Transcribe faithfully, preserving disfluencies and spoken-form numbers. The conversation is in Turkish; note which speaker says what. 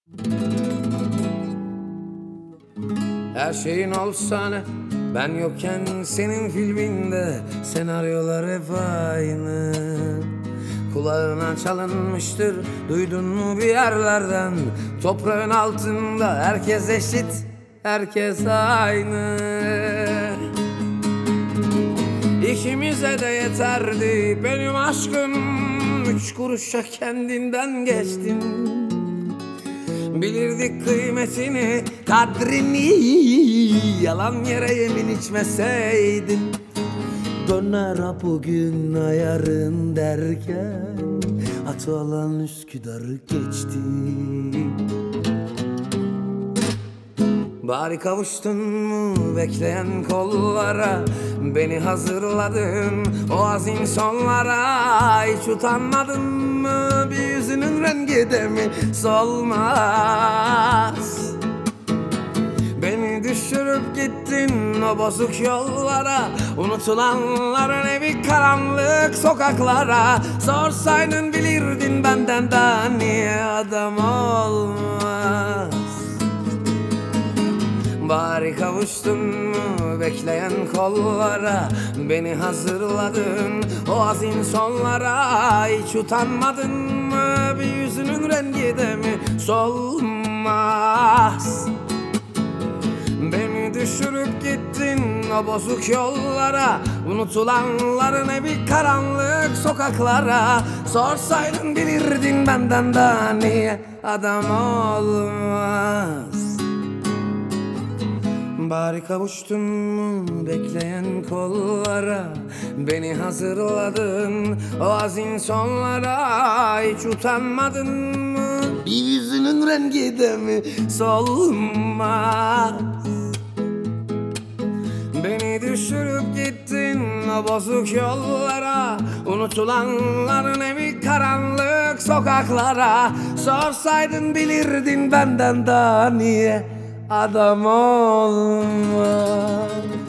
Speaker 1: Her şeyin olsa ne, ben yokken senin filminde senaryolar hep aynı. Kulağına çalınmıştır, duydun mu bir yerlerden? Toprağın altında herkes eşit, herkes aynı. İkimize de yeterdi benim aşkım, üç kuruşa kendinden geçtin. Bilirdik kıymetini, kadrini, yalan yere yemin içmeseydin. Döner ha bugün ayarın derken, atı alan Üsküdar'ı geçti. Bari kavuştun mu bekleyen kollara, beni hazırladın o hazin sonlara. Hiç utanmadın mı, bir yüzünün rengi de mi solmaz? Beni düşürüp gittin o bozuk yollara, unutulanların evi karanlık sokaklara. Sorsaydın bilirdin benden daha niye adam olmaz. Bari kavuştun mu bekleyen kollara, beni hazırladın o hazin sonlara. Hiç utanmadın mı, bir yüzünün rengi de mi solmaz? Beni düşürüp gittin o bozuk yollara, unutulanların evi karanlık sokaklara. Sorsaydın bilirdin benden daha niye adam olmaz. Bari kavuştun mu bekleyen kollara, beni hazırladın o hazin sonlara. Hiç utanmadın mı, bir yüzünün rengi de mi solmaz? Beni düşürüp gittin o bozuk yollara, unutulanların evi karanlık sokaklara. Sorsaydın bilirdin benden daha niye adam olmaz.